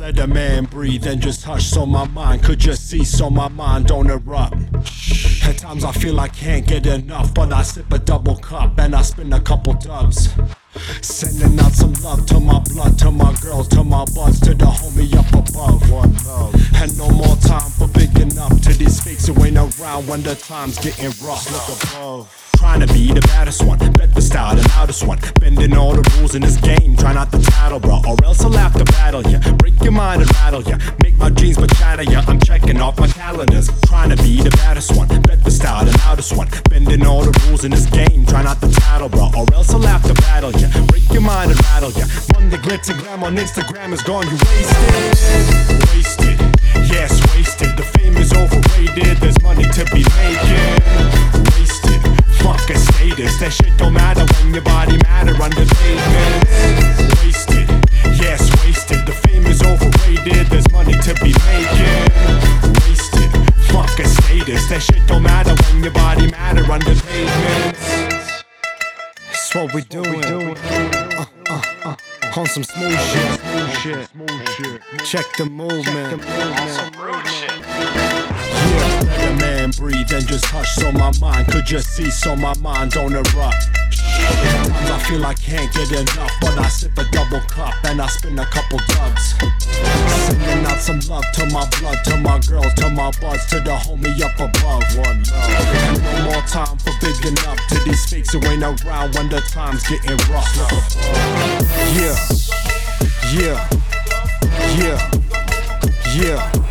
let a man breathe and just hush so my mind could just see, so my mind don't erupt. At times I feel I can't get enough, but I sip a double cup and I spin a couple dubs. Sending out some love to my blood, to my girls, to my buds, to the homie up above. One love. And no more time for bigging up to these fakes who ain't around when the time's getting rough. Look above. Trying to be the baddest one, bet the style, the loudest one, bending all the rules in this game. Try not to tattle, bro, or else I'll have to battle ya. Break your mind and rattle ya, make my dreams but shatter ya. I'm checking off my calendars. Trying to be the baddest one, bet the style, the loudest one, bending all the rules in this game. Try not to tattle, bro, or else I'll have to battle ya. Break your mind and rattle ya. One the glitz and glam on Instagram is gone, you wasted. Wasted, yes, wasted. The fame is overrated, there's money to be making. Wasted. Fuck a status, that shit don't matter when your body matter under pavement. Wasted, yes, wasted. The fame is overrated, there's money to be making. Wasted, fuck a status, that shit don't matter when your body matter under pavement. That's what we doing. On some smooth shit. Check the movement. Some rude shit. Yeah, let a man breathe and just hush so my mind could just see, so my mind don't erupt. Sometimes I feel I can't get enough, but I sip a double cup and I spin a couple dubs. Sending out some love to my blood, to my girls, to my buds, to the homie up above. One love. And no more time for bigging up to these fakes who ain't around when the time's getting rough. Yeah, yeah, yeah, yeah.